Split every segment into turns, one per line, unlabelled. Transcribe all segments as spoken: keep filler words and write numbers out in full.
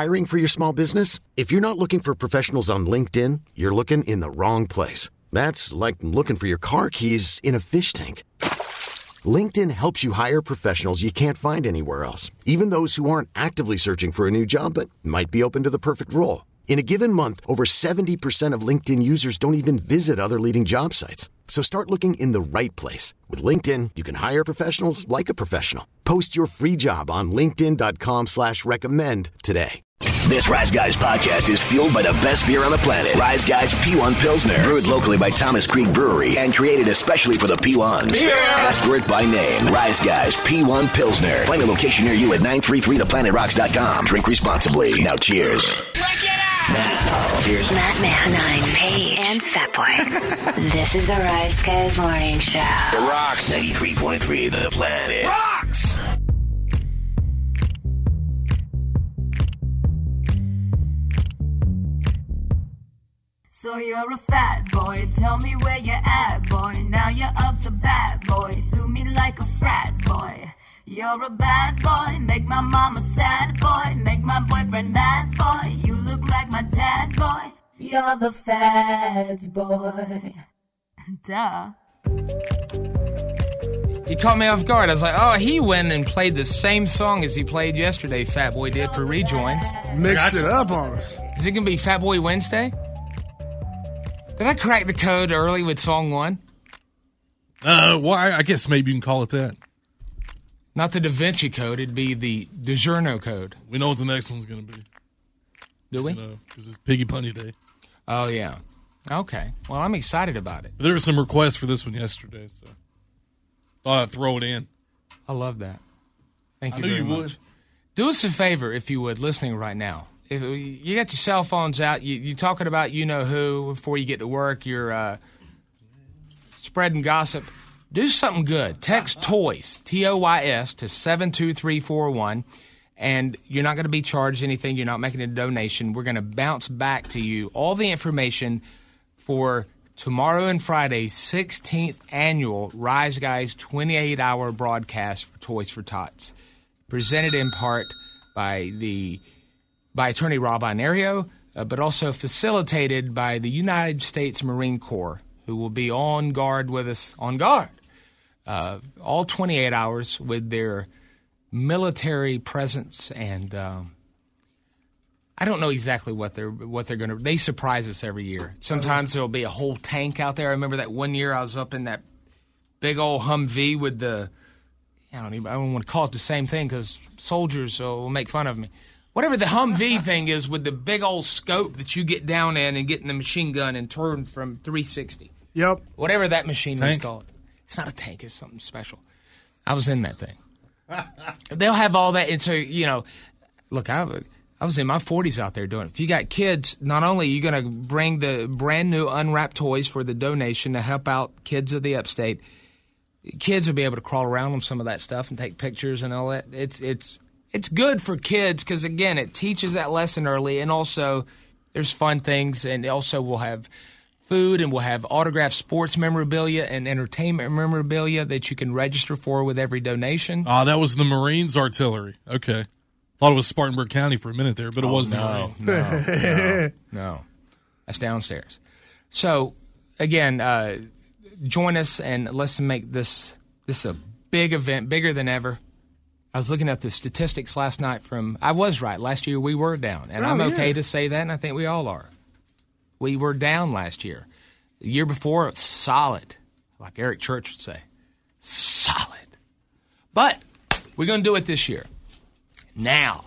Hiring for your small business? If you're not looking for professionals on LinkedIn, you're looking in the wrong place. That's like looking for your car keys in a fish tank. LinkedIn helps you hire professionals you can't find anywhere else, even those who aren't actively searching for a new job but might be open to the perfect role. In a given month, over seventy percent of LinkedIn users don't even visit other leading job sites. So start looking in the right place. With LinkedIn, you can hire professionals like a professional. Post your free job on linkedin.com slash recommend today.
This Rise Guys podcast is fueled by the best beer on the planet. Rise Guys P one Pilsner. Brewed locally by Thomas Creek Brewery and created especially for the P ones. Yeah. Ask for it by name. Rise Guys P one Pilsner. Find a location near you at nine three three the planet rocks dot com. Drink responsibly. Now cheers.
Now, here's Matt Manheim, Paige, and Fatboy. This is the Rise Guys Morning Show.
The Rocks. ninety-three point three The Planet Rocks.
So you're a fat boy, tell me where you're at, boy. Now you're up to bat, boy. Do me like a frat boy. You're a bad boy, make my mama sad, boy. Make my boyfriend mad, boy. You look like my dad, boy. You're the fat boy. Duh.
You caught me off guard. I was like, oh, he went and played the same song as he played yesterday, Fat Boy did for Rejoins.
Mixed it up on us.
Is it going to be Fat Boy Wednesday? Did I crack the code early with song one?
Uh, well, I, I guess maybe you can call it that.
Not the Da Vinci Code. It'd be the DiGiorno Code.
We know what the next one's going to be.
Do we?
Because it's Piggy Punny Day.
Oh, yeah. Okay. Well, I'm excited about it.
But there were some requests for this one yesterday, so thought I'd throw it in.
I love that. Thank
I
you
knew
very
you
much.
would.
Do us a favor, if you would, listening right now. If you got your cell phones out, you, you're talking about you-know-who before you get to work, you're uh, spreading gossip. Do something good. Text TOYS, T O Y S, to seven two three four one, and you're not going to be charged anything. You're not making a donation. We're going to bounce back to you all the information for tomorrow and Friday's sixteenth annual Rise Guys twenty-eight hour broadcast for Toys for Tots, presented in part by the by attorney Rob Inario, uh, but also facilitated by the United States Marine Corps, who will be on guard with us, on guard, uh, all twenty-eight hours with their military presence. And um, I don't know exactly what they're what they're going to. They surprise us every year. Sometimes there'll be a whole tank out there. I remember that one year I was up in that big old Humvee with the. I don't even. I don't want to call it the same thing because soldiers will make fun of me. Whatever the Humvee thing is with the big old scope that you get down in and get in the machine gun and turn from three sixty.
Yep.
Whatever that machine
Tank.
is called. It's not a tank. It's something special. I was in that thing. They'll have all that. And so, you know, look, I, I was in my forties out there doing it. If you got kids, not only are you going to bring the brand new unwrapped toys for the donation to help out kids of the upstate, kids will be able to crawl around on some of that stuff and take pictures and all that. It's it's it's good for kids because, again, it teaches that lesson early, and also there's fun things, and also we'll have food, and we'll have autographed sports memorabilia and entertainment memorabilia that you can register for with every donation.
Oh, that was the Marines artillery. Okay. Thought it was Spartanburg County for a minute there, but it
Oh,
was the
no,
Marines.
no, no, no. That's downstairs. So, again, uh, join us, and let's make this this a big event, bigger than ever. I was looking at the statistics last night from – I was right. Last year we were down, and
Oh,
I'm okay
yeah.
to say that, and I think we all are. We were down last year. The year before, solid, like Eric Church would say. Solid. But we're going to do it this year. Now.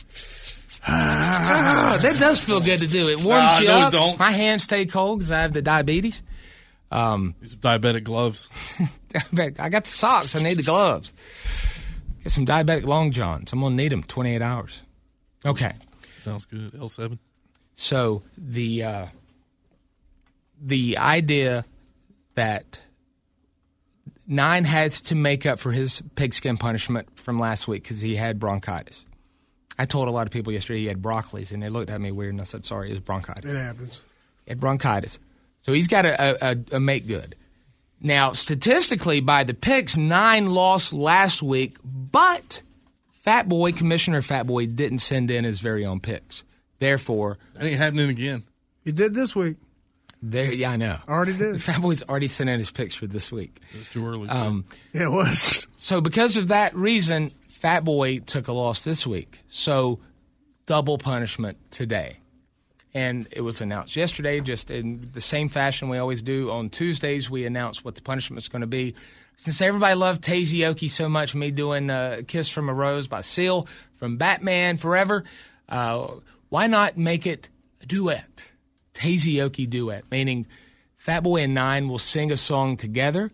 Ah, that does feel good to do. It warms
Ah,
you
no,
up.
don't.
My hands stay cold because I have the diabetes. Um,
These are diabetic gloves.
I got the socks. I need the gloves. Get some diabetic long johns. I'm going to need them twenty-eight hours. Okay.
Sounds good. L seven.
So the uh, the idea that Nine has to make up for his pigskin punishment from last week because he had bronchitis. I told a lot of people yesterday he had broccolis, and they looked at me weird, and I said, sorry, it was bronchitis.
It happens.
He had bronchitis. So he's got to a, a, a make good. Now, statistically, by the picks, Nine lost last week, but Fat Boy, Commissioner Fat Boy, didn't send in his very own picks. Therefore,
that ain't happening again.
He did this week.
There, yeah, I know.
Already did.
Fat Boy's already sent in his picks for this week.
It was too early.
Um,
yeah, it was.
So because of that reason, Fat Boy took a loss this week. So double punishment today. And it was announced yesterday, just in the same fashion we always do. On Tuesdays, we announce what the punishment's going to be. Since everybody loved Tazy so much, me doing uh, Kiss from a Rose by Seal from Batman Forever, uh, why not make it a duet? Tazy duet, meaning Fat Boy and Nine will sing a song together,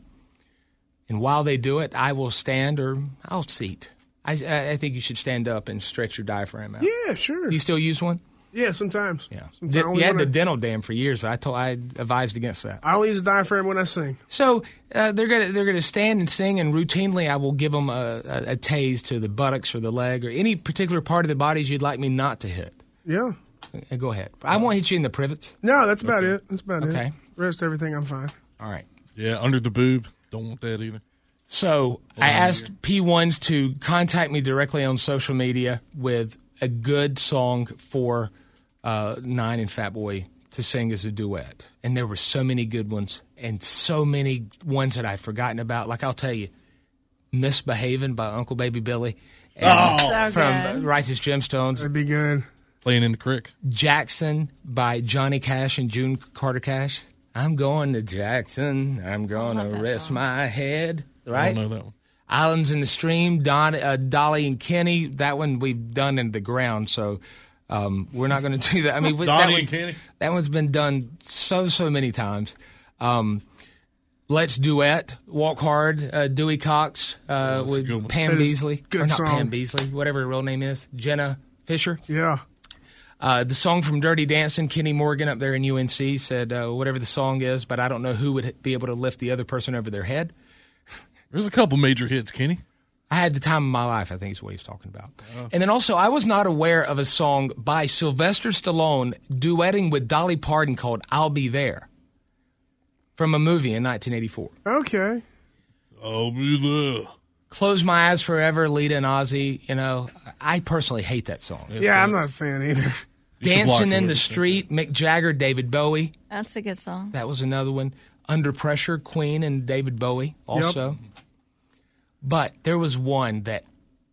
and while they do it, I will stand or I'll seat. I, I think you should stand up and stretch your diaphragm out.
Yeah, sure.
You still use one?
Yeah, sometimes.
Yeah.
Sometimes
You had the
I,
dental dam for years, but I told I advised against that.
I only use a diaphragm when I sing.
So uh, they're gonna they're gonna stand and sing, and routinely I will give them a, a, a tase to the buttocks or the leg or any particular part of the bodies you'd like me not to hit.
Yeah.
Uh, Go ahead. I won't hit you in the privets.
No, that's about it. That's about
Okay.
it. Rest of everything, I'm fine.
All right.
Yeah, under the boob. Don't want that either.
So I asked P ones to contact me directly on social media with a good song for uh, Nine and Fat Boy to sing as a duet. And there were so many good ones and so many ones that I'd forgotten about. Like I'll tell you, Misbehaving by Uncle Baby Billy. And
So
from
good.
Righteous Gemstones.
That'd be good.
Playing in the creek.
Jackson by Johnny Cash and June Carter Cash. I'm going to Jackson. I'm going
love
to
that
rest
song.
my head.
I
Right?
don't know that one.
Islands in the Stream, Don, uh, Dolly and Kenny. That one we've done in the ground, so um, we're not going to do that. I mean, we- that,
Donnie
one,
and Kenny?
that one's been done so, so many times. Um, Let's Duet, Walk Hard, uh, Dewey Cox uh,
that's a
with
good one.
Pam
That is
Beasley.
good
or not
song.
Pam Beasley, whatever her real name is. Jenna Fisher.
Yeah.
Uh, the song from Dirty Dancing, Kenny Morgan up there in U N C said uh, whatever the song is, but I don't know who would be able to lift the other person over their head.
There's a couple major hits, Kenny.
I had the time of my life, I think is what he's talking about. And then also, I was not aware of a song by Sylvester Stallone duetting with Dolly Parton called I'll Be There from a movie in nineteen eighty-four.
Okay.
I'll be there.
Close My Eyes Forever, Lita and Ozzy. You know, I personally hate that song.
It
Yeah, I'm
sucks.
not a fan either.
You should
Dancing
block
in
whoever
the
said
Street, Mick Jagger, David Bowie.
That's a good song.
That was another one. Under Pressure, Queen and David Bowie also. But there was one that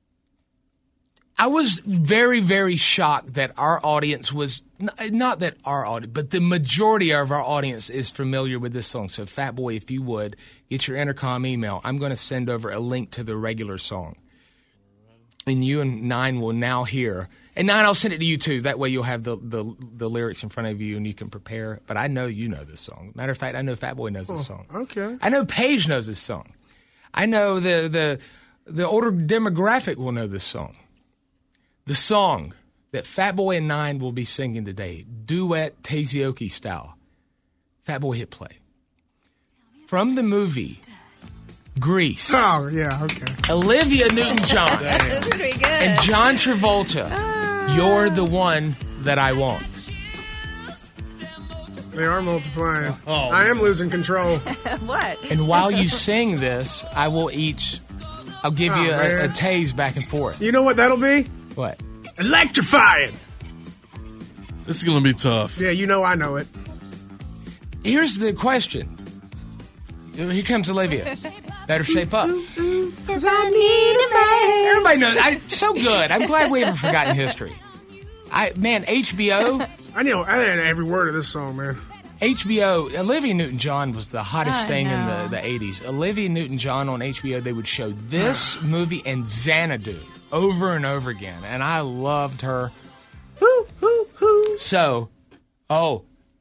I was very, very shocked that our audience was, not that our audience, but the majority of our audience is familiar with this song. So, Fat Boy, if you would, get your intercom email. I'm going to send over a link to the regular song. And you and Nine will now hear. And Nine, I'll send it to you too. That way you'll have the, the, the lyrics in front of you and you can prepare. But I know you know this song. Matter of fact, I know Fat Boy knows this song.
Okay.
I know Paige knows this song. I know the, the, the older demographic will know this song. The song that Fat Boy and Nine will be singing today, duet Tazy style. Fat Boy, hit play. From the movie Grease,
Oh, yeah, okay.
Olivia Newton-John
That's pretty good.
and John Travolta, You're the One That I Want.
They are multiplying.
Oh.
I am losing control.
What?
And while you sing this, I will each, I'll give
Oh,
you a, a
man.
tase back and forth.
You know what that'll be?
What?
Electrifying.
This is going to be tough.
Yeah, you know I know it.
Here's the question. Here comes Olivia. Better shape up.
Because I need a man.
Everybody knows. I, so good. I'm glad we haven't forgotten history. I man, H B O,
I know, I know every word of this song, man.
H B O. Olivia Newton-John was the hottest
I
thing in
know.
the, the eighties. Olivia Newton-John on H B O, they would show this movie and Xanadu over and over again, and I loved her.
Hoo, hoo, hoo.
So, oh,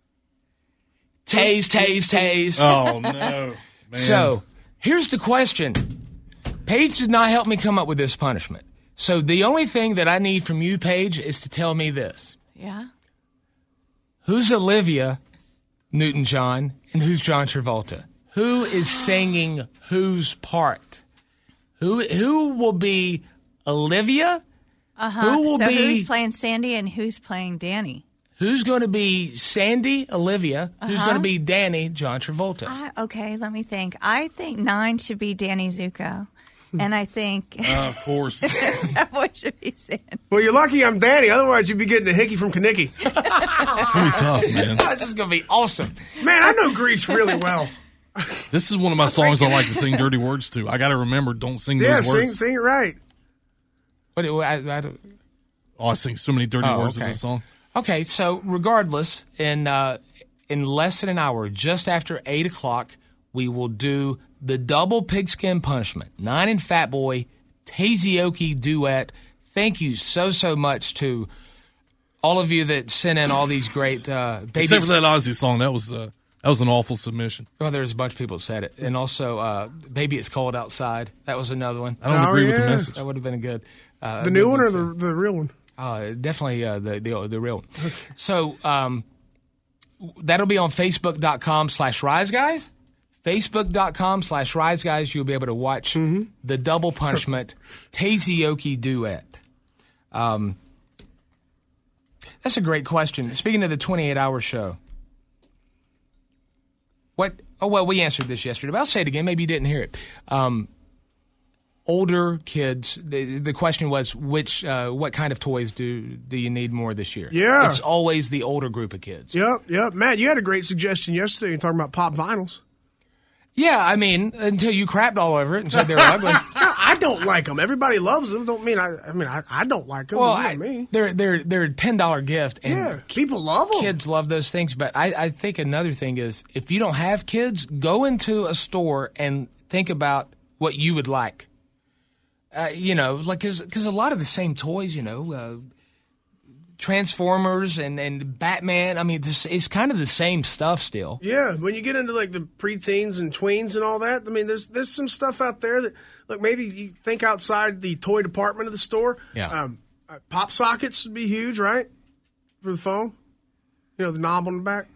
tase, tase, tase.
Oh, no. Man.
So, here's the question. Paige did not help me come up with this punishment. So, the only thing that I need from you, Paige, is to tell me this.
Yeah.
Who's Olivia Newton-John and who's John Travolta? Who is singing whose part? Who who will be Olivia?
Uh-huh.
Who will
so
be-
who's playing Sandy and who's playing Danny?
Who's going to be Sandy, Olivia? Who's
Uh-huh.
going to be Danny, John Travolta?
I, okay, let me think. I think Nine should be Danny Zuko. And I think
Uh, of course.
Fat Boy should be saying.
Well, you're lucky I'm Danny. Otherwise, you'd be getting a hickey from Kanicki.
It's going to be tough, man.
This is going to be awesome.
Man, I know Grease really well.
This is one of my songs I like to sing dirty words to. I got to remember, don't sing
Yeah,
those
sing,
words.
sing it right.
What, do- I, I don't-
Oh, I sing so many dirty
Oh,
words
okay.
in this song.
Okay, so regardless, in uh, in less than an hour, just after eight o'clock, we will do the double pigskin punishment. Nine and Fat Boy, Tazeoki duet. Thank you so, so much to all of you that sent in all these great uh, babies.
Except for that Ozzy song. That was uh, that was an awful submission.
Well, there's a bunch of people that said it. And also, uh, Baby It's Cold Outside. That was another one.
I don't
Oh,
agree with the
yeah.
message.
That would have been a good. Uh,
The
a
new
good
one or
too.
the the real one?
Uh, definitely uh, the, the the real one. So um, that'll be on Facebook.com slash Rise Guys. Facebook.com slash Rise Guys. You'll be able to watch
Mm-hmm.
the double punishment Tazeoki duet. Um, that's a great question. Speaking of the twenty-eight hour show, what? Oh well, we answered this yesterday, but I'll say it again. Maybe you didn't hear it. Um, older kids. The, the question was, which, uh, what kind of toys do do you need more this year?
Yeah.
It's always the older group of kids.
Yep, yep. Matt, you had a great suggestion yesterday. You're talking about pop vinyls.
Yeah, I mean, until you crapped all over it and said they were ugly.
No, I don't like them. Everybody loves them. Don't mean I. I mean I, I don't like them.
Well,
you know
I,
me.
they're they're they're a ten dollar gift, and
Yeah, people love them.
kids love those things. But I, I think another thing is, if you don't have kids, go into a store and think about what you would like. Uh, you know, like because a lot of the same toys, you know, uh, Transformers and, and Batman. I mean, this, it's kind of the same stuff still.
Yeah, when you get into like the preteens and tweens and all that, I mean, there's there's some stuff out there that, look, maybe you think outside the toy department of the store.
Yeah.
Um, uh, pop sockets would be huge, right? For the phone. You know, the knob on the back.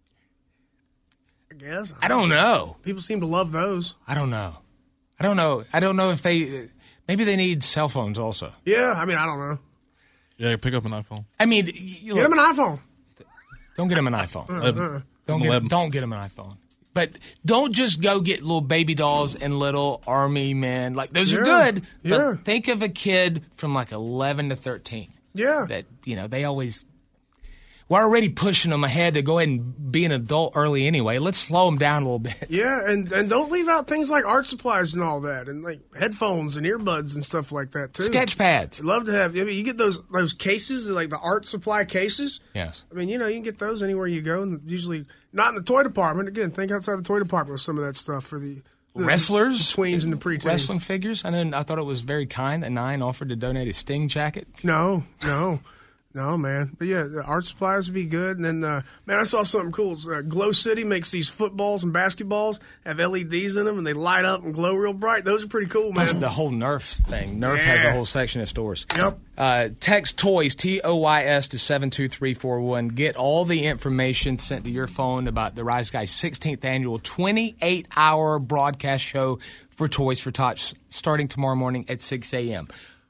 I guess.
I don't know.
People seem to love those.
I don't know. I don't know. I don't know if they. Maybe they need cell phones also.
Yeah, I mean, I don't know.
Yeah, pick up an iPhone.
I mean, you
Get
look,
them an iPhone.
don't get them an iPhone.
Eleven.
Don't
Eleven.
get don't get them an iPhone. But don't just go get little baby dolls and little army men. Like those are
Yeah,
good. But
yeah.
think of a kid from like eleven to thirteen.
Yeah.
That you know they always. We're already pushing them ahead to go ahead and be an adult early anyway. Let's slow them down a little bit.
Yeah, and, and don't leave out things like art supplies and all that, and like headphones and earbuds and stuff like that too.
Sketch pads.
I'd love to have. I mean, you get those those cases, like the art supply cases.
Yes.
I mean, you know, you can get those anywhere you go, and usually not in the toy department. Again, think outside the toy department with some of that stuff for the, the
Wrestlers,
the tweens and the preteens.
wrestling figures. I know. I thought it was very kind that Nine offered to donate a Sting jacket.
No, no. No, man. But yeah, the art supplies would be good. And then, uh, man, I saw something cool. It's, uh, Glow City makes these footballs and basketballs, have L E Ds in them, and they light up and glow real bright. Those are pretty cool, man.
That's the whole Nerf thing. Nerf has a
Yeah.
whole section of stores.
Yep.
Uh, text TOYS, T O Y S, to seven two three four one. Get all the information sent to your phone about the Rise Guys sixteenth annual twenty-eight hour broadcast show for Toys for Tots starting tomorrow morning at six a.m.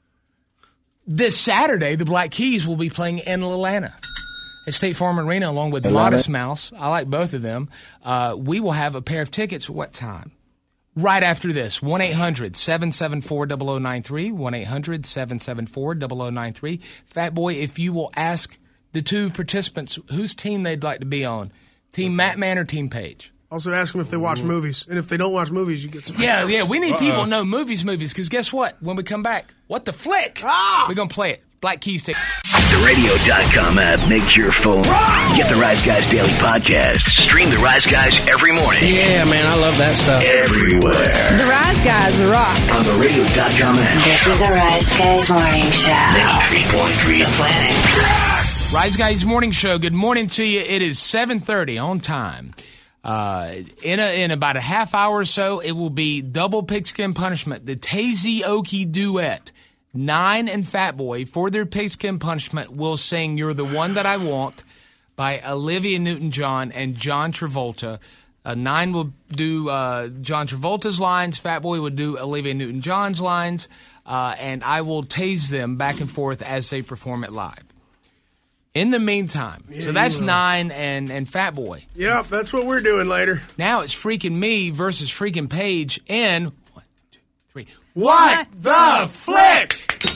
This Saturday, the Black Keys will be playing in Atlanta at State Farm Arena along with Modest Mouse. I like both of them. Uh, we will have a pair of tickets. What time? Right after this, one eight hundred seven seven four zero zero nine three, one eight hundred seven seven four zero zero nine three. Fat Boy, if you will ask the two participants whose team they'd like to be on, Team Matt Man or Team Page?
Also, ask them if they watch movies. And if they don't watch movies, you get some.
Yeah, yeah, we need people to know movies, movies, because guess what? When we come back, what the flick?
Ah!
We're going to play it. Black Keys ticket.
The radio dot com app makes your phone. Get the Rise Guys Daily Podcast. Stream the Rise Guys every morning.
Yeah, man, I love that stuff.
Everywhere.
The Rise Guys rock.
On the radio dot com app.
This is the Rise Guys Morning Show.
ninety-three point three The Planet.
Rise Guys Morning Show. Good morning to you. It is seven thirty on time. Uh, in a, in about a half hour or so, it will be Double Pigskin Punishment, the Tazeoki duet. Nine and Fat Boy, for their Pigskin Punishment, will sing You're the One That I Want by Olivia Newton-John and John Travolta. Uh, Nine will do uh, John Travolta's lines, Fat Boy will do Olivia Newton-John's lines, uh, and I will tase them back and forth as they perform it live. In the meantime,
Yeah,
so that's
you will.
Nine and, and Fat Boy.
Yep, that's what we're doing later.
Now it's freaking me versus freaking Paige in one, two, three.
What the flick?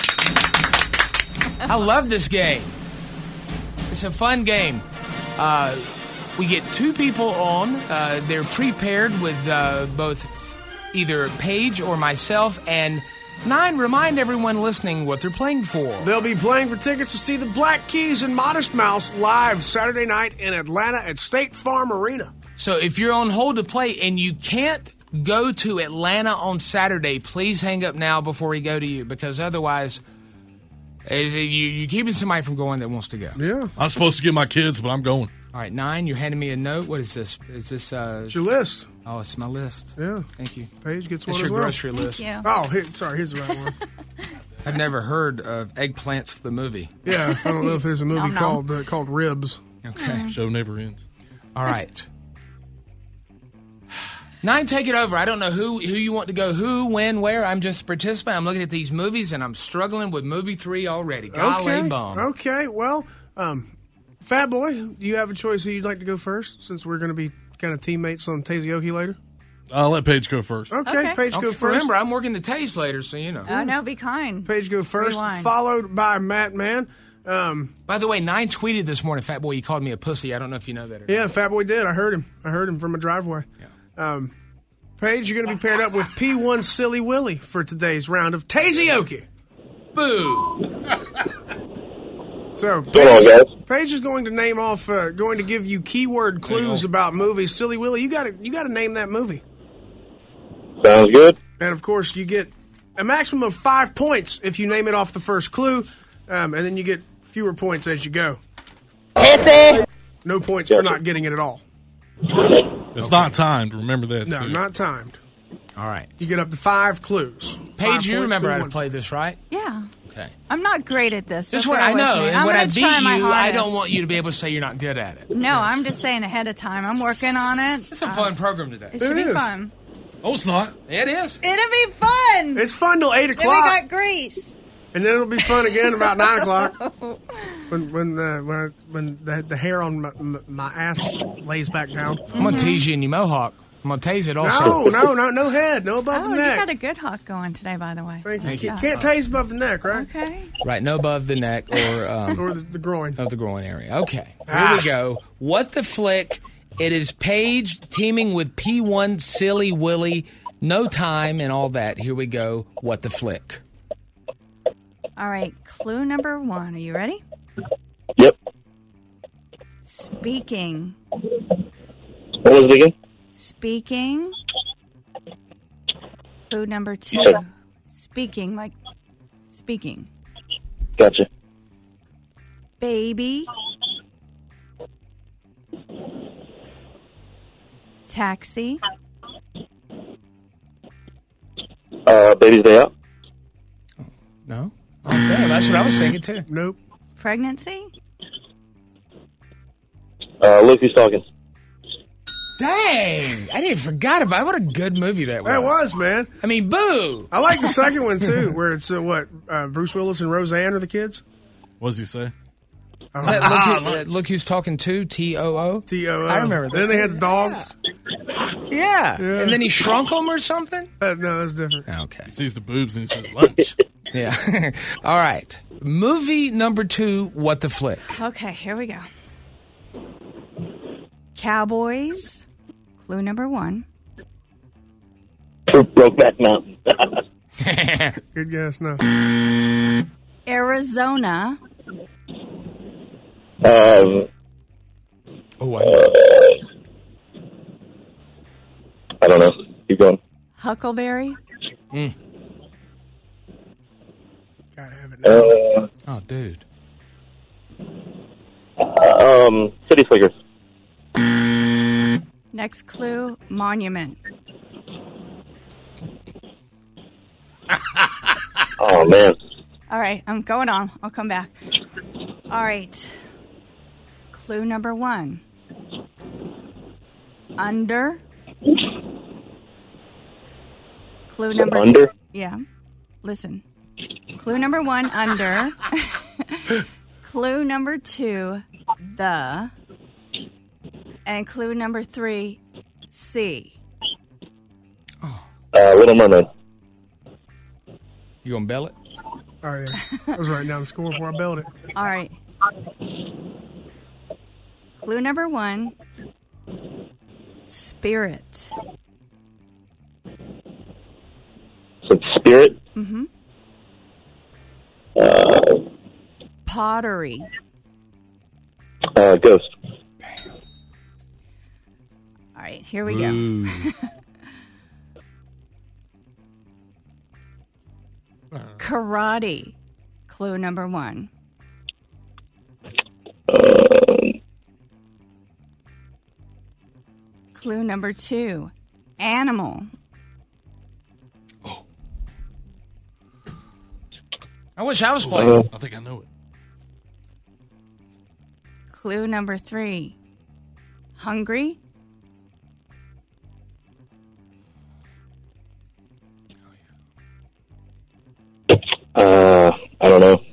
I love this game. It's a fun game. Uh, we get two people on. Uh, they're prepared with uh, both either Paige or myself. And Nine, remind everyone listening what they're playing for.
They'll be playing for tickets to see the Black Keys and Modest Mouse live Saturday night in Atlanta at State Farm Arena.
So if you're on hold to play and you can't go to Atlanta on Saturday, please hang up now before we go to you, because otherwise is it, you, you're keeping somebody from going that wants to go.
Yeah.
I'm supposed to get my kids, but I'm going.
All right, Nine, you're handing me a note. What is this? Is this... Uh,
It's your list.
Oh, it's my list.
Yeah.
Thank you.
Paige gets one
That's
as
your
well.
grocery list.
Thank you.
Oh, here, sorry, here's the right one.
I've never heard of Eggplants the movie.
Yeah, I don't know if there's a movie
No, no.
called uh, called Ribs.
Okay.
Show never ends.
All right. Nine, take it over. I don't know who, who you want to go, who, when, where. I'm just a participant. I'm looking at these movies, and I'm struggling with movie three already. Golly
Okay.
bum.
Okay. Well, um, Fat Boy, do you have a choice who you'd like to go first, since we're going to be kind of teammates on Tazeoki later?
I'll let Paige go first.
Okay,
Okay.
Paige go
Okay,
first.
remember, I'm working the taste later, so you know.
Oh, no, be kind.
Paige go first,
Rewind.
followed by Matt Man. Um,
By the way, Nine tweeted this morning, Fat Boy, you called me a pussy. I don't know if you know that or
yeah,
not.
Fat Boy did. I heard him. I heard him from a driveway. Um, Paige, you're going to be paired up with P one Silly Willy for today's round of Tazeoki.
Boo!
So,
Come on,
Paige,
guys.
Paige is going to name off, uh, going to give you keyword clues about movies. Silly Willy, you got to you got to name that movie.
Sounds good.
And of course, you get a maximum of five points if you name it off the first clue, um, and then you get fewer points as you go. No points for not getting it at all.
It's not timed. Remember that,
No,
too.
not timed.
All right.
You get up to five clues. Five
Paige, you
points
remember how to
one.
play this, right?
Yeah.
Okay.
I'm not great at this. So
This one
bear
I
with
know,
me.
and
I'm
when I
gonna
beat
try my
you, I
hardest.
don't want you to be able to say you're not good at it.
No, I'm just saying ahead of time. I'm working on it.
It's a fun program today.
It should
It
be
is.
fun.
Oh, it's not.
It is.
It'll be fun.
It's fun till eight
Then we
o'clock,
got Grease.
and then it'll be fun again about nine o'clock. When when the when, I, when the, the hair on my, my, my ass lays back down.
I'm going to tease you in your mohawk. I'm going to tase it also.
No, no, no, no head, no above
Oh,
the
you
neck.
got a good hawk going today, by the way.
Thank you.
Thank you.
Can't, can't tase above the neck, right?
Okay.
Right, no above the neck or um,
Or the, the groin.
of the groin area. Okay, here
Ah.
we go. What the flick? It is Paige teaming with P one Silly Willy. No time and all that. Here we go. What the flick?
All right. Clue number one. Are you ready?
Yep.
Speaking.
What was it again?
Speaking. Clue number two. Speaking, like speaking.
Gotcha.
Baby. Taxi.
Uh, Baby's Day Out.
No? Oh, damn, that's what I was thinking, too.
Nope.
Pregnancy.
Uh, Look Who's Talking.
Dang! I didn't forgot about it. What a good movie that was.
That was, man.
I mean, boo!
I like the second one, too, where it's, uh, what, uh, Bruce Willis and Roseanne are the kids?
What does he say?
Is that look, who, uh, look Who's Talking To? T O O?
T O O.
I remember that.
Then they had the dogs.
Yeah.
Yeah.
And then he shrunk them or something?
Uh, no, that's different.
Okay.
He sees the boobs and he says lunch.
Yeah. All right. Movie number two, What the Flick?
Okay, here we go. Cowboys. Clue number one.
Brokeback Mountain.
Good guess, no.
Arizona.
um,
Oh, I
I don't know. Keep going.
Huckleberry.
Gotta have it now.
Uh,
Oh, dude.
um, City Slickers.
Next clue. Monument.
Oh, man.
All right, I'm going on. I'll come back. All right. Clue number one. Under. Clue number
Under?
Yeah. Listen. Clue number one, under. Clue number two, the. And clue number three, C.
Uh, Little Mermaid.
You gonna bell it?
Oh, yeah. I was writing down the score before I belled it.
All right. Clue number one. Spirit.
So it's spirit.
Mm-hmm.
Uh,
Pottery.
uh, ghost.
All right, here we go. Karate. Clue number one.
Um,
Clue number two. Animal.
I wish I was playing.
I think I know it.
Clue number three. Hungry.
uh, I don't know.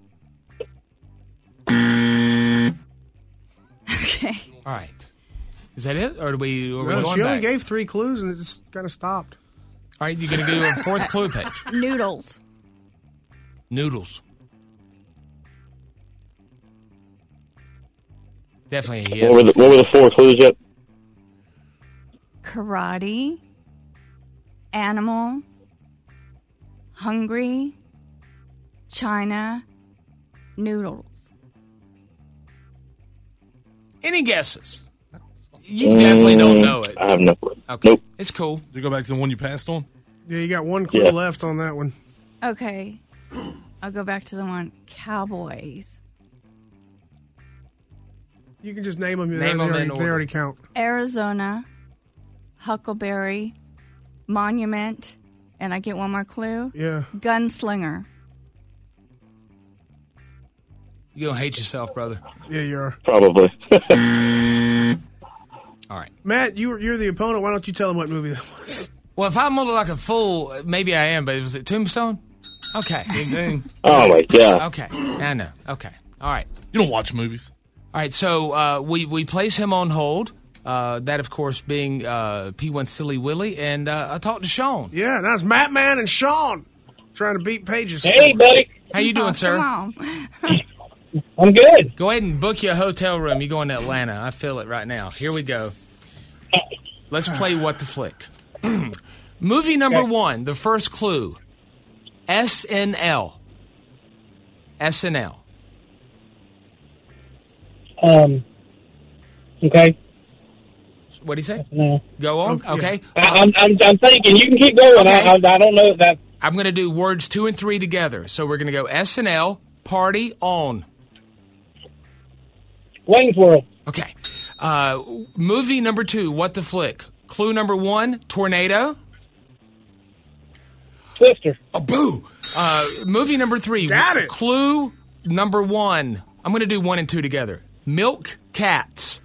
Okay.
All right. Is that it, or do we? Are we
No,
going
she only
back?
gave three clues, and it just kind of stopped.
All right, you're gonna do a fourth clue page.
Noodles.
Noodles. Definitely he
What were,
is.
the, what were the four clues yet?
Karate. Animal. Hungry. China. Noodles.
Any guesses? You definitely don't know it.
I have no clue.
Okay.
Nope.
It's cool.
Did you go back to the one you passed on?
Yeah, you got one clue
Yeah.
left on that one.
Okay. I'll go back to the one. Cowboys.
You can just name them.
Name
they,
them
already,
in
they
order.
already count.
Arizona. Huckleberry. Monument. And I get one more clue.
Yeah.
Gunslinger.
You're gonna hate yourself, brother.
Yeah, you are.
Probably.
All right.
Matt, you were, you're the opponent. Why don't you tell them what movie that was?
Well, if I'm looking like a fool, maybe I am. But was it Tombstone? Okay.
Ding ding.
Oh, my God.
Okay. I know. Okay. All right.
You don't watch movies.
All right. So uh, we we place him on hold. Uh, that, of course, being uh, P one Silly Willie, and uh, I talked to Sean.
Yeah, that's Matt Man and Sean trying to beat Paige's
Hey,
score.
buddy.
How you doing,
Oh,
sir?
Come on.
I'm good.
Go ahead and book you a hotel room. You're going to Atlanta. I feel it right now. Here we go. Let's play What the Flick. Movie number one, the first clue. S N L. S N L.
Um. Okay.
What do you say?
No.
Go on.
Okay.
Okay.
I, I'm, I'm. I'm thinking. You can keep going.
Okay.
I, I. I don't know that.
I'm going to do words two and three together. So we're going to go S N L, party on.
Wayne's World.
Okay. Uh, movie number two, What the Flick. Clue number one, tornado.
Twister.
Oh, boo. Uh, movie number three.
Got it.
Clue number one. I'm going to do one and two together. Milk Cats.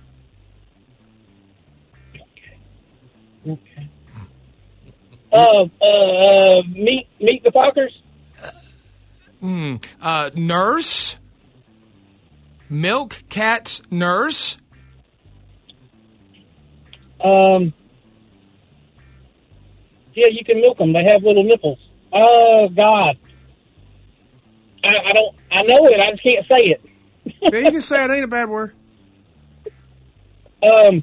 Okay. Uh. Uh. uh meet. Meet the Fockers.
Hmm. Uh, nurse. Milk Cats nurse.
Um. Yeah, you can milk them. They have little nipples. Oh God. I, I don't. I know it. I just can't say it.
Yeah, you can say it ain't a bad word.
Um.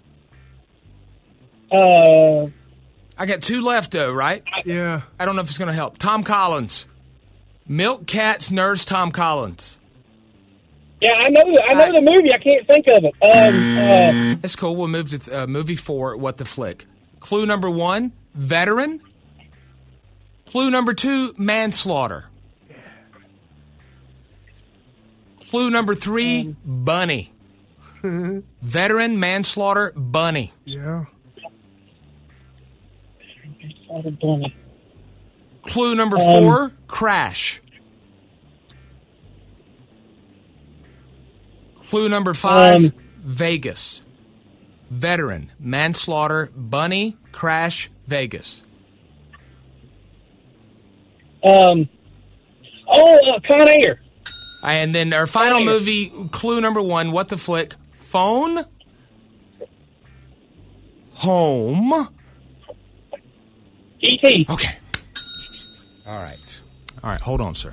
Uh.
I got two left, though, right?
Yeah.
I don't know if it's going to help. Tom Collins. Milk Cats nurse Tom Collins.
Yeah, I know. I know the movie. I can't think of it. Um. Uh,
That's cool. We'll move to uh, movie four, What the Flick. Clue number one, veteran. Clue number two, manslaughter. Clue number three,
Um.
bunny. Veteran, manslaughter, bunny.
Yeah.
Bunny.
Clue number
Um.
four, crash. Clue number five,
Um.
Vegas. Veteran, manslaughter, bunny, crash, Vegas.
Um. Oh, uh, Con Air.
And then our final
Fire.
movie, clue number one, What the Flick? Phone. Home.
E T.
Okay. All right. All right, hold on, sir.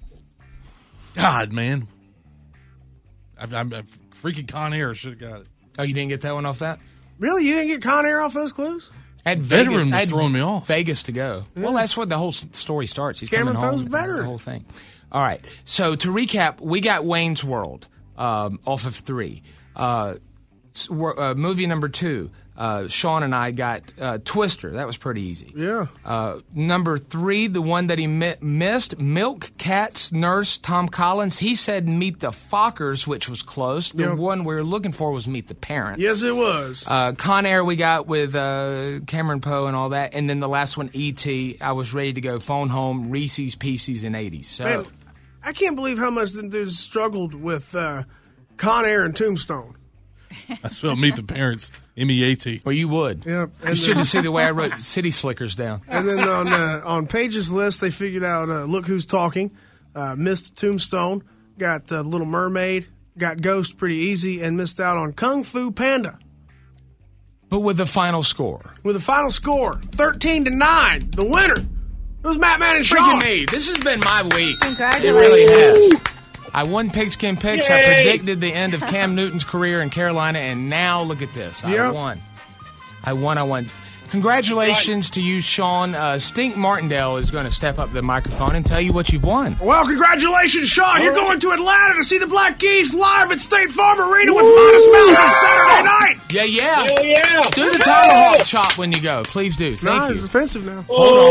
God, man. I've, I'm, I've, freaking Con Air should have got it.
Oh, you didn't get that one off that?
Really? You didn't get Con Air off those clues?
I had
Veteran
Vegas,
was
I had
throwing me off.
Vegas to go.
Yeah.
Well, that's what the whole s- story starts. He's
Cameron
coming
Poe's
home.
veteran.
The whole thing. All right. So to recap, we got Wayne's World um, off of three. Uh, s- wor- uh, movie number two, uh, Sean and I got uh, Twister. That was pretty easy.
Yeah.
Uh, number three, the one that he mi- missed, Milk, Cats, Nurse, Tom Collins. He said Meet the Fockers, which was close. The
Yeah.
one we were looking for was Meet the Parents.
Yes, it was.
Uh, Con Air we got with uh, Cameron Poe and all that. And then the last one, E T I was ready to go phone home, Reese's Pieces, and eighties. So,
Man, I can't believe how much them dudes struggled with uh, Con Air and Tombstone.
I spelled Meet the Parents, M E A T.
well, you would.
Yep.
You
And
should
then,
have seen the way I wrote City Slickers down.
and then on uh, on Paige's list, they figured out uh, Look Who's Talking, uh, missed Tombstone, got uh, Little Mermaid, got Ghost pretty easy, and missed out on Kung Fu Panda.
But with the final score.
With a final score, thirteen to nine, the winner. It was Matt Man and
Freaking
Sean.
me. This has been my week.
Congratulations.
It really has. I won Pigskin Picks. I
Yay.
predicted the end of Cam Newton's career in Carolina, and now look at this. I
Yep.
won. I won. I won. Congratulations to you, Sean. Uh, Stink Martindale is going to step up to the microphone and tell you what you've won.
Well, congratulations, Sean. You're going to Atlanta to see the Black Keys live at State Farm Arena with Modest Mouse on Saturday night.
Yeah, yeah.
Hell yeah.
Do the tomahawk chop when you go. Please do. Thank
Nah,
you.
it's offensive now.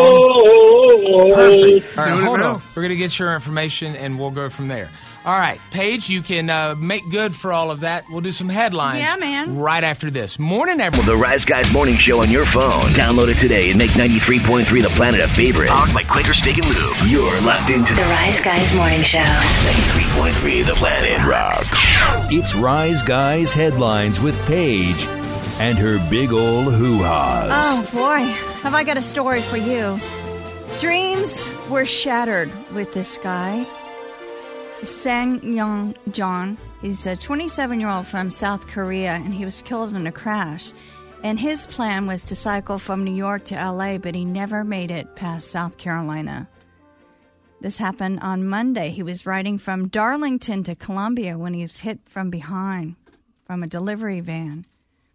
Oh,
Perfect. All right,
Doing it
hold
now.
on. We're going to get your information, and we'll go from there. All right, Paige, you can uh, make good for all of that. We'll do some headlines.
Yeah, man.
Right after this. Morning, everyone.
The Rise Guys Morning Show on your phone. Download it today and make ninety-three point three The Planet a favorite. Powered by Quaker Steak and Lube. You're locked into
The Rise Guys Morning Show.
ninety-three point three The Planet Rock.
It's Rise Guys Headlines with Paige and her big ol' hoo-haws.
Oh, boy. Have I got a story for you. Dreams were shattered with this guy, Sang Young John. He's a twenty-seven-year-old from South Korea, and he was killed in a crash. And his plan was to cycle from New York to L A, but he never made it past South Carolina. This happened on Monday. He was riding from Darlington to Columbia when he was hit from behind from a delivery van.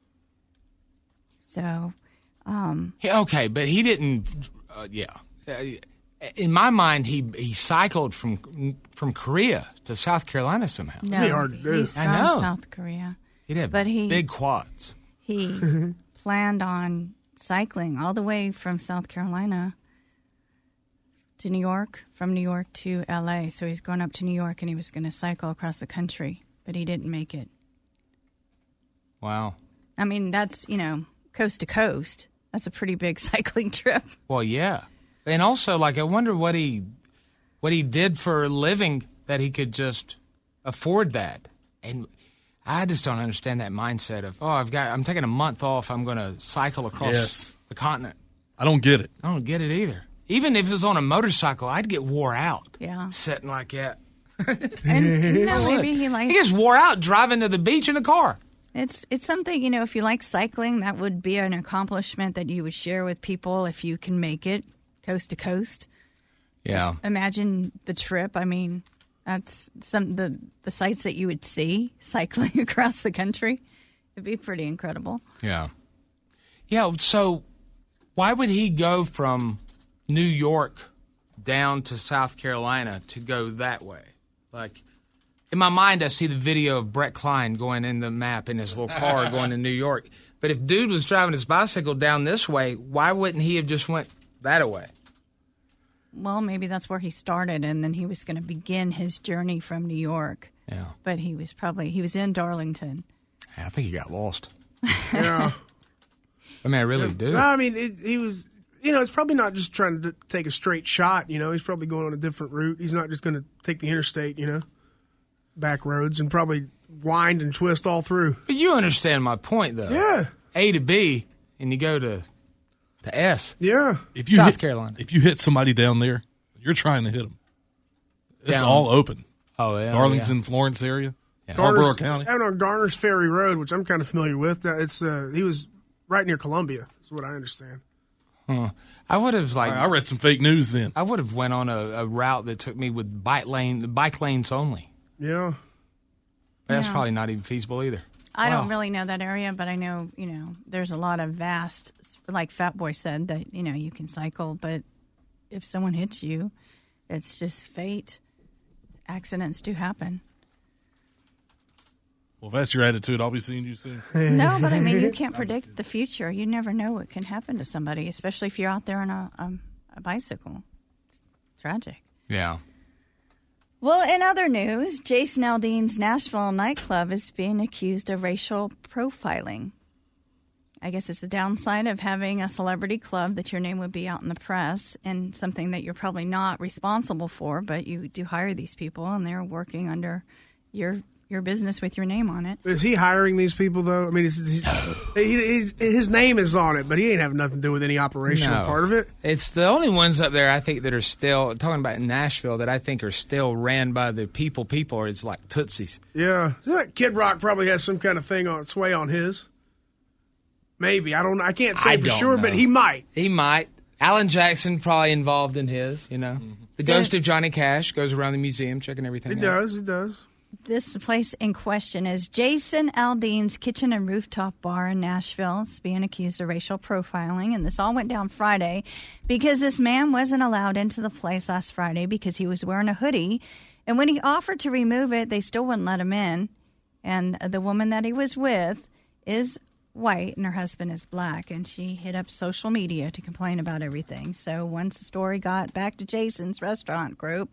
So, um...
Yeah, okay, but he didn't. Uh, yeah, uh, in my mind, he he cycled from from Korea to South Carolina somehow.
No,
be hard to do.
he's
I
from
know.
South Korea.
He did,
But he-
big quads.
He planned on cycling all the way from South Carolina to New York, from New York to L A. So he's going up to New York, and he was going to cycle across the country, but he didn't make it.
Wow.
I mean, that's, you know, coast to coast. That's a pretty big cycling trip.
Well, yeah, and also, like, I wonder what he what he did for a living that he could just afford that. And I just don't understand that mindset of, oh, I've got, I'm taking a month off. I'm going to cycle across
Yes.
the continent.
I don't get it.
I don't get it either. Even if it was on a motorcycle, I'd get wore out.
Yeah.
Sitting like that.
And, you know,
I would.
maybe he likes...
He gets wore out driving to the beach in a car.
It's it's something, you know, if you like cycling, that would be an accomplishment that you would share with people if you can make it coast to coast.
Yeah.
Imagine the trip. I mean, that's some the the sights that you would see cycling across the country. It'd be pretty incredible.
Yeah. Yeah, so why would he go from New York down to South Carolina to go that way? Like, in my mind, I see the video of Brett Klein going in the map in his little car going to New York. But if dude was driving his bicycle down this way, why wouldn't he have just went that way?
Well, maybe that's where he started, and then he was going to begin his journey from New York.
Yeah.
But he was probably, he was in Darlington.
I think he got lost.
Yeah.
I mean, I really do.
No, I mean, it, he was, you know, it's probably not just trying to take a straight shot, you know. He's probably going on a different route. He's not just going to take the interstate, you know, back roads and probably wind and twist all through.
But you understand my point, though.
Yeah.
A to B, and you go to, to S.
Yeah.
If you
South
hit,
Carolina.
If you hit somebody down there, you're trying to hit them. It's
Down.
all open.
Oh, yeah.
Darlington, Florence area,
Yeah.
Marlboro
Garner's-
County.
Out on Garner's Ferry Road, which I'm kind of familiar with. That it's uh, he was right near Columbia, is what I understand.
Huh. I would have like
I read some fake news then.
I would have went on a, a route that took me with bike lane, bike lanes only.
Yeah,
that's
Yeah.
probably not even feasible either.
I
Wow.
don't really know that area, but I know, you know, there's a lot of vast, like Fat Boy said, that, you know, you can cycle, but if someone hits you, it's just fate. Accidents do happen.
Well, if that's your attitude, I'll be seeing you soon.
No, but I mean, you can't predict the future. You never know what can happen to somebody, especially if you're out there on a, um, a bicycle. It's tragic.
Yeah.
Well, in other news, Jason Aldean's Nashville nightclub is being accused of racial profiling. I guess it's the downside of having a celebrity club that your name would be out in the press and something that you're probably not responsible for, but you do hire these people and they're working under your your business with your name on it.
Is he hiring these people, though? I mean, he's, he's, he, he's, his name is on it, but he ain't having nothing to do with any operational
No.
part of it.
It's the only ones up there I think that are still, talking about in Nashville, that I think are still ran by the people people, or it's like Tootsies.
Yeah. So that Kid Rock probably has some kind of thing on sway on his. Maybe. I don't know. I can't say
I
for
don't
sure,
know.
but he might.
He might. Alan Jackson probably involved in his, you know. The
So-
ghost of Johnny Cash goes around the museum checking everything
He
out.
does. He does.
This place in question is Jason Aldean's Kitchen and Rooftop Bar in Nashville. It's being accused of racial profiling, and this all went down Friday because this man wasn't allowed into the place last Friday because he was wearing a hoodie, and when he offered to remove it, they still wouldn't let him in, and the woman that he was with is white and her husband is black, and she hit up social media to complain about everything. So once the story got back to Jason's restaurant group,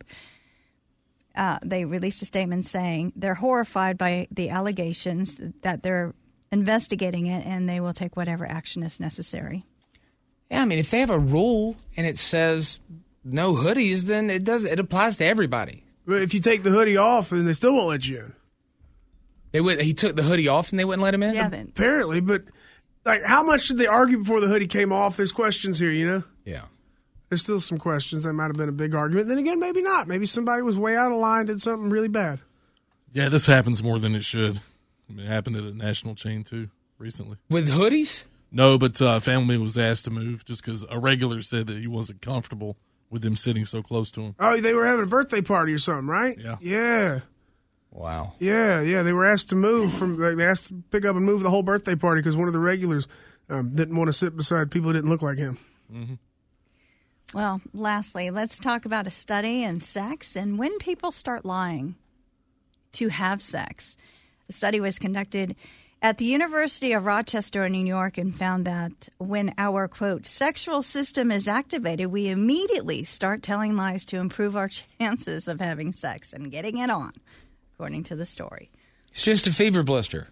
Uh, they released a statement saying they're horrified by the allegations, that they're investigating it, and they will take whatever action is necessary.
Yeah, I mean, if they have a rule and it says no hoodies, then it does. It applies to everybody.
But if you take the hoodie off, then they still won't let you in.
They would. He took the hoodie off and they wouldn't let him in.
Yeah, then,
Apparently, but like, how much did they argue before the hoodie came off? There's questions here, you know?
Yeah.
There's still some questions. That might have been a big argument. Then again, maybe not. Maybe somebody was way out of line, did something really bad.
Yeah, this happens more than it should. I mean, it happened at a national chain, too, recently.
With hoodies?
No, but uh, family was asked to move just because a regular said that he wasn't comfortable with them sitting so close to him.
Oh, they were having a birthday party or something, right?
Yeah.
Yeah.
Wow.
Yeah, yeah. They were asked to move from. They asked to pick up and move the whole birthday party because one of the regulars um, didn't want to sit beside people who didn't look like him.
Mm-hmm.
well, lastly, let's talk about a study in sex and when people start lying to have sex. The study was conducted at the University of Rochester in New York and found that when our, quote, sexual system is activated, we immediately start telling lies to improve our chances of having sex and getting it on, according to the story.
It's just a fever blister.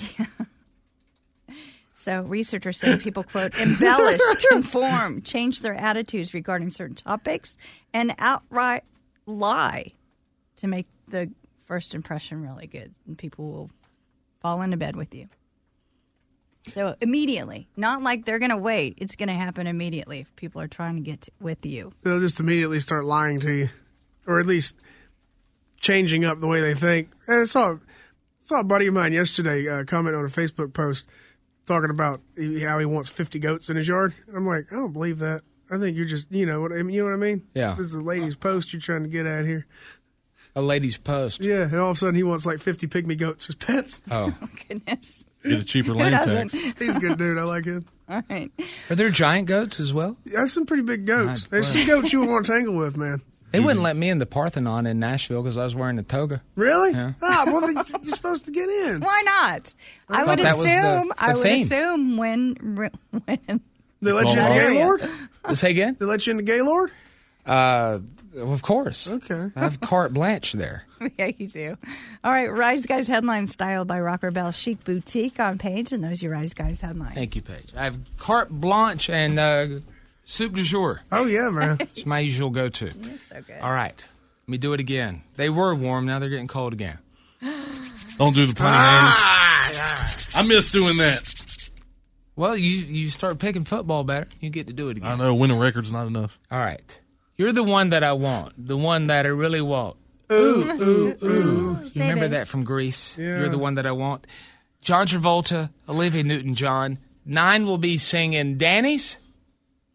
So researchers say people, quote, embellish, conform, change their attitudes regarding certain topics, and outright lie to make the first impression really good. And people will fall into bed with you. So immediately, not like they're going to wait. It's going to happen immediately if people are trying to get to, with you.
They'll just immediately start lying to you, or at least changing up the way they think. And I saw, saw a buddy of mine yesterday uh, comment on a Facebook post talking about how he wants fifty goats in his yard. I'm like, I don't believe that. I think you're just, you know what I mean? You know what I mean?
Yeah.
This is a lady's post you're trying to get at here.
A lady's post.
Yeah, and all of a sudden he wants like fifty pygmy goats as pets.
Oh.
Oh, goodness.
Get a cheaper
Who
land
doesn't?
tax.
He's a good dude. I like him.
All right.
Are there giant goats as well?
That's some pretty big goats.
God
There's
bless.
some goats you would want to tangle with, man.
They wouldn't let me in the Parthenon in Nashville because I was wearing a toga.
Really?
Yeah.
Ah, well, then you're supposed to get in.
Why not? I,
thought
would
that was the-
assume.
the
I would
theme.
assume when when
They let you in the Gaylord?
Say again?
They let you in the Gaylord?
Uh, of course.
Okay.
I have carte blanche there.
yeah, you do. All right, Rise Guys headlines styled by Rocker Bell Chic Boutique on Page, and those are your Rise Guys headlines.
Thank you, Paige. I have carte blanche and uh, soup du jour.
Oh, yeah, man.
It's my usual go-to.
You're so good.
All right. Let me do it again. They were warm. Now they're getting cold again.
Don't do the pointy hands. I miss doing that.
Well, you, you start picking football better. You get to do it again.
I know winning record's not enough.
All right. You're the one that I want. The one that I really want.
Ooh, ooh, ooh.
You remember
Baby.
that from Grease?
Yeah.
You're the one that I want. John Travolta, Olivia Newton-John. Nine will be singing Danny's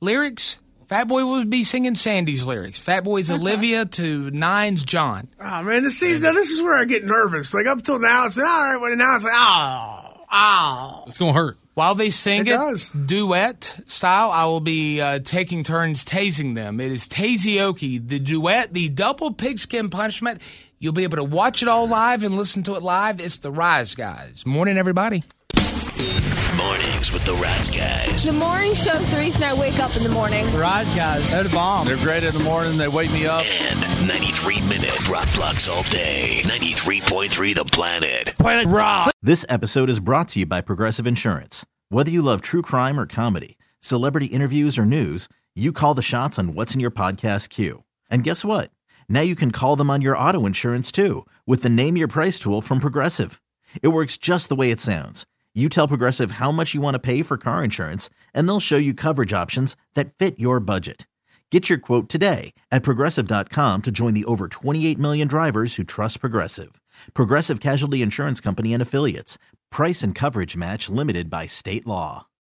lyrics, Fat Boy will be singing Sandy's lyrics. Fat Boy's
Okay.
Olivia to Nine's John.
Oh, man, this, see, now this is where I get nervous. Like, up till now, it's all right, but now it's like, oh, oh.
It's going to hurt.
While they sing
It
it,
does.
duet style, I will be uh, taking turns tasing them. It is Taseoki, the duet, the double pigskin punishment. You'll be able to watch it all live and listen to it live. It's the Rise Guys. Morning, everybody.
Mornings with the Rise Guys.
The morning show's the reason I wake up in the morning.
The Rise Guys, they're the bomb.
They're great in the morning. They wake me up.
And ninety-three minute drop blocks all day. ninety-three point three The Planet.
Planet Rock.
This episode is brought to you by Progressive Insurance. Whether you love true crime or comedy, celebrity interviews or news, you call the shots on what's in your podcast queue. And guess what? Now you can call them on your auto insurance too with the Name Your Price tool from Progressive. It works just the way it sounds. You tell Progressive how much you want to pay for car insurance, and they'll show you coverage options that fit your budget. Get your quote today at Progressive dot com to join the over twenty-eight million drivers who trust Progressive. Progressive Casualty Insurance Company and Affiliates. Price and coverage match limited by state law.